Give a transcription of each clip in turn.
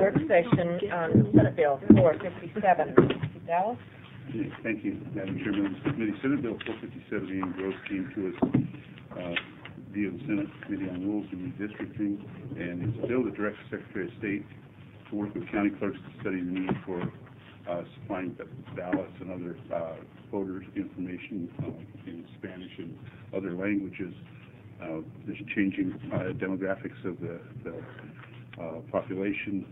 work session on Senate Bill 457. Dallas? Yes, thank you, Madam Chairman. Committee, Senate Bill 457 being gross came to us via the Senate Committee on Rules and Redistricting, and it's a bill that directs the Secretary of State to work with county clerks to study the need for supplying ballots and other voters information in Spanish and other languages. There's changing demographics of the population.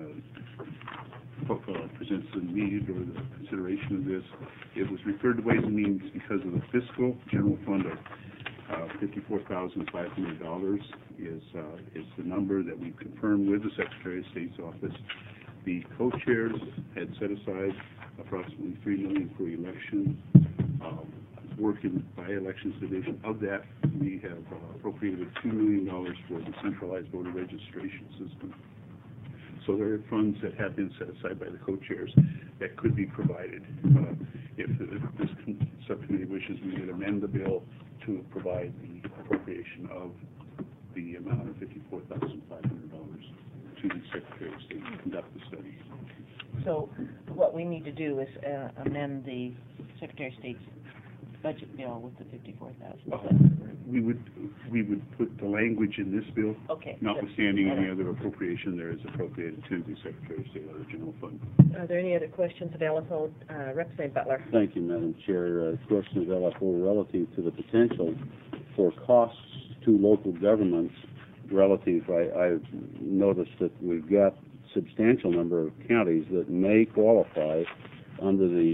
Presents the need or the consideration of this. It was referred to Ways and Means because of the fiscal general fund of $54,500 is the number that we confirmed with the Secretary of State's office. The co-chairs had set aside approximately $3 million for election work in by-elections division. Of that, we have appropriated $2 million for the centralized voter registration system. So there are funds that have been set aside by the co-chairs that could be provided. If this subcommittee wishes, we would amend the bill to provide the appropriation of the amount of $54,500 to the Secretary of State to conduct the study. So what we need to do is amend the Secretary of State's budget bill with the $54,000. We would put the language in this bill, okay, notwithstanding any other appropriation there is appropriated to the Secretary of State out of general fund. Are there any other questions of LFO? Representative Butler. Thank you, Madam Chair. Questions of LFO relative to the potential for costs to local governments relative. I've noticed that we've got substantial number of counties that may qualify under the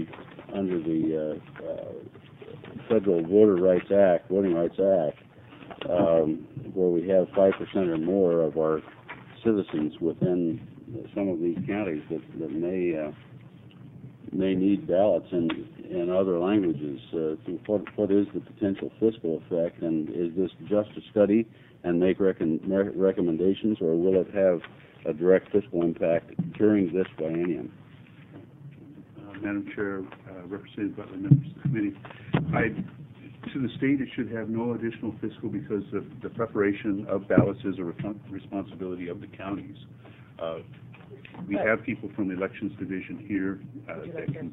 Federal Voting Rights Act, where we have 5% or more of our citizens within some of these counties that may need ballots in other languages. What is the potential fiscal effect, and is this just a study and make recommendations, or will it have a direct fiscal impact during this biennium? Madam Chair, Representative Butler, members of the committee, to the state it should have no additional fiscal because the preparation of ballots is a responsibility of the counties. We have people from the elections division here that can.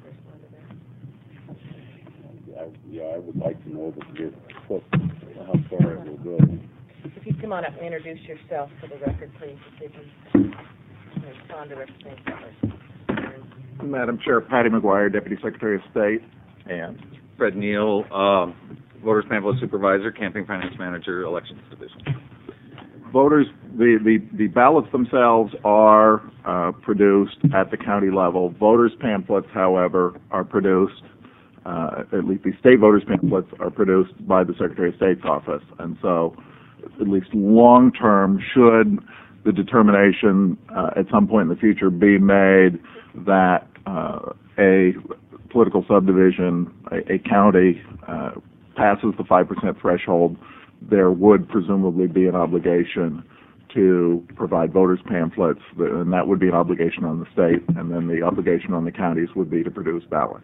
I would like to know how far it will go. If you come on up and introduce yourself for the record, please. If you respond to Representative Butler. Madam Chair, Patty McGuire, Deputy Secretary of State, and Fred Neal, Voters Pamphlet Supervisor, Campaign Finance Manager, Elections Division. Voters, the ballots themselves are produced at the county level. Voters pamphlets, however, are produced, at least the state voters pamphlets are produced by the Secretary of State's office. And so, at least long-term, should the determination at some point in the future be made that a political subdivision, a county, passes the 5% threshold, there would presumably be an obligation to provide voters pamphlets, and that would be an obligation on the state, and then the obligation on the counties would be to produce ballots.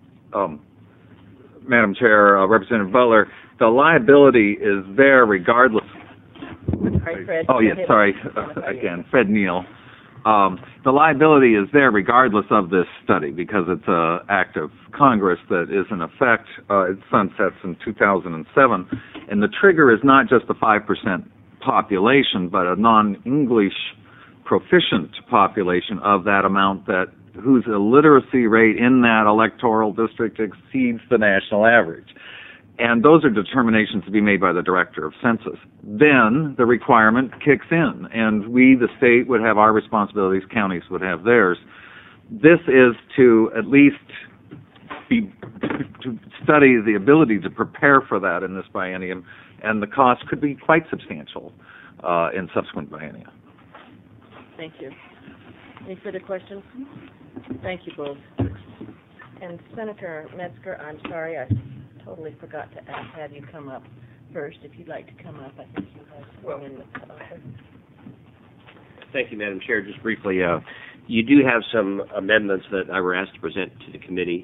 Madam Chair, Representative Butler, the liability is there regardless. Sorry, Fred. Oh, yes, sorry. Again, Fred Neal. The liability is there regardless of this study because it's an act of Congress that is in effect. It sunsets in 2007. And the trigger is not just the 5% population, but a non-English proficient population of that amount whose illiteracy rate in that electoral district exceeds the national average. And those are determinations to be made by the Director of Census. Then the requirement kicks in, and we, the state, would have our responsibilities, counties would have theirs. This is to at least to study the ability to prepare for that in this biennium, and the cost could be quite substantial in subsequent biennia. Thank you. Any further questions? Thank you both. And Senator Metzger, I'm sorry, I totally forgot to have you come up first. If you'd like to come up, I think you have some amendments to offer. Thank you, Madam Chair. Just briefly, you do have some amendments that I were asked to present to the committee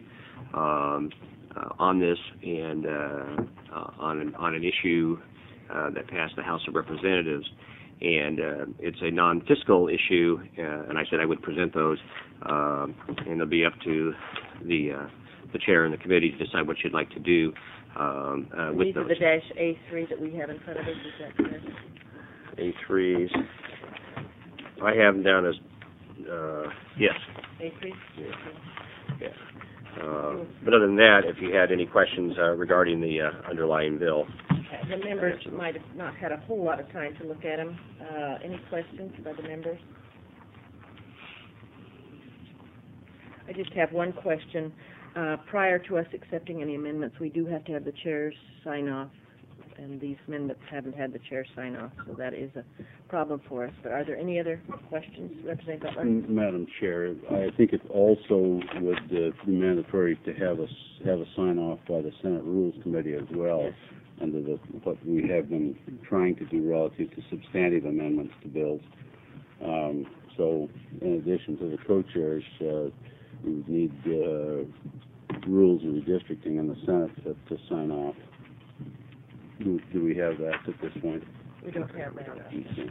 on this and on an issue that passed the House of Representatives. and it's a non-fiscal issue, and I said I would present those, and it'll be up to the chair and the committee to decide what you'd like to do with These are those. the dash A3 that we have in front of us, is that correct? A3s. I have them down as, yes. A3? Yeah. But other than that, if you had any questions regarding the underlying bill. The members might have not had a whole lot of time to look at them. Any questions by the members? I just have one question. Prior to us accepting any amendments, we do have to have the chairs sign off, and these amendments haven't had the chair sign off, so that is a problem for us. But are there any other questions, Representative Butler? Madam Chair, I think it also would be mandatory to have a sign off by the Senate Rules Committee as well, Yes. under what we have been trying to do relative to substantive amendments to bills. So, in addition to the co-chairs, we would need rules of redistricting in the Senate to sign off. Do we have that at this point? We don't have that. Okay.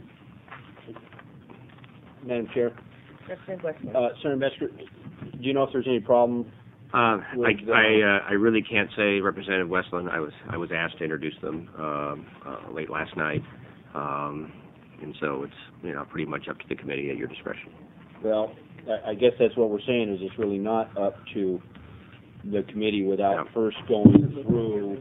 Madam Chair, Representative Westman? Senator Metzger, do you know if there's any problem? I really can't say, Representative Westland. I was asked to introduce them late last night, and so it's pretty much up to the committee at your discretion. Well, I guess that's what we're saying, is it's really not up to the committee without first going through,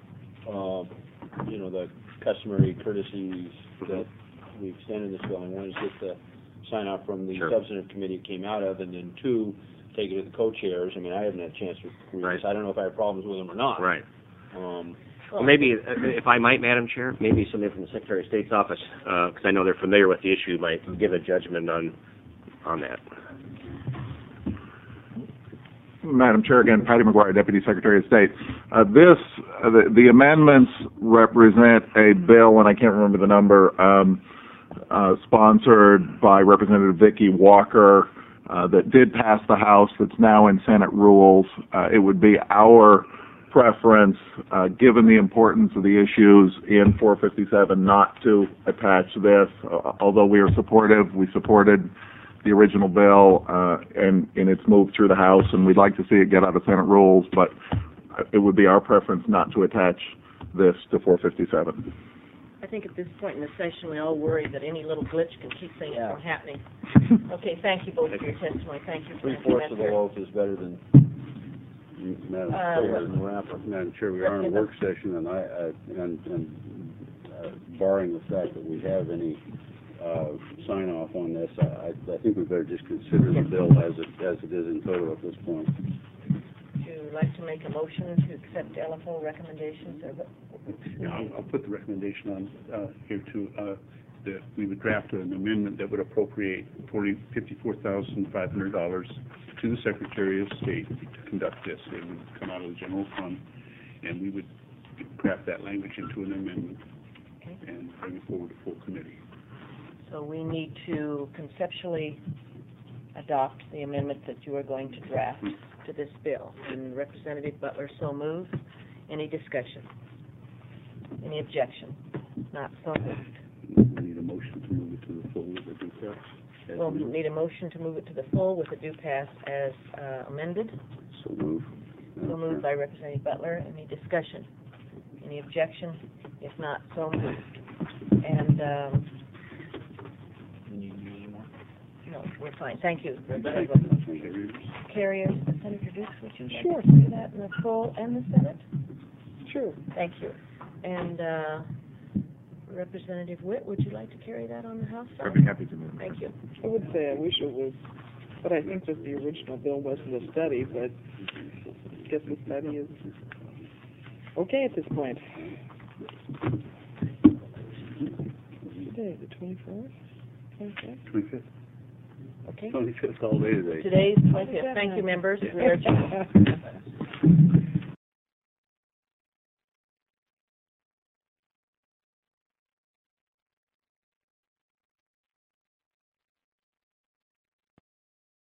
the customary courtesies that we extended this bill. And one is get the sign off from the Sure. substantive committee it came out of, and then two, take it to the co-chairs. I mean, I haven't had a chance to read Right. this. I don't know if I have problems with them or not. Right. Um, Well, maybe, if I might, Madam Chair, maybe somebody from the Secretary of State's office, because I know they're familiar with the issue, might give a judgment on that. Madam Chair, again, Patty McGuire, Deputy Secretary of State. The amendments represent a bill, and I can't remember the number, sponsored by Representative Vicki Walker, that did pass the House, that's now in Senate rules. It would be our preference, given the importance of the issues in 457, not to attach this. Although we are supportive, we supported the original bill, and its move through the House, and we'd like to see it get out of Senate rules, but it would be our preference not to attach this to 457. I think at this point in the session, we all worry that any little glitch can keep things from happening. Okay, thank you both for your testimony. Thank you. Three-fourths of the loaf is better than Madam Chair, we are in a work session, and barring the fact that we have any sign off on this, I think we better just consider the bill as it is in total at this point. Would you like to make a motion to accept LFO recommendations? Or what? Yeah, I'll put the recommendation on here too, that we would draft an amendment that would appropriate $54,500 to the Secretary of State to conduct this. It would come out of the general fund, and we would draft that language into an amendment and bring it forward to full committee. So we need to conceptually adopt the amendment that you are going to draft to this bill. And Representative Butler so moves. Any discussion? Any objection? Not so moved. We need a motion to move it to the full with a due pass. We'll need a motion to move it to the full with a due pass as amended. So move. So moved by Representative Butler. Any discussion? Any objection? If not, so moved. And, no, we're fine. Thank you, Representative Butler. Carriers, Senator Dukes, would you like to do that in the full and the Senate? Sure. Thank you. And Representative Witt, would you like to carry that on the House side? I'd be happy to move. Thank you. I would say I wish it was, but I think that the original bill wasn't a study, but I guess the study is okay at this point. Today, the 24th? 25th. Okay. 25th all day today. Today's 25th. Thank you, members. We are adjourned.